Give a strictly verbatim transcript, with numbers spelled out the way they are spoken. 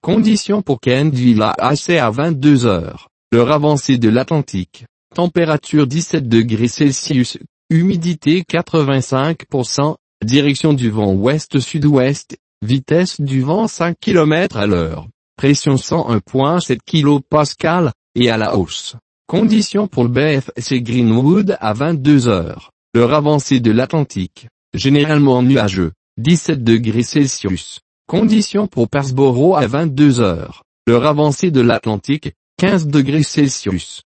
Conditions pour Kentville A C à vingt-deux heures. L'heure avancée de l'Atlantique. Température dix-sept degrés Celsius. Humidité quatre-vingt-cinq pour cent. Direction du vent ouest-sud-ouest. Vitesse du vent cinq kilomètres à l'heure. Pression cent un virgule sept kilopascales, et à la hausse. Conditions pour le B F C Greenwood à vingt-deux heures. L'heure avancée de l'Atlantique. Généralement nuageux. dix-sept degrés Celsius. Conditions pour Peterborough à vingt-deux heures. L'heure avancée de l'Atlantique. quinze degrés Celsius.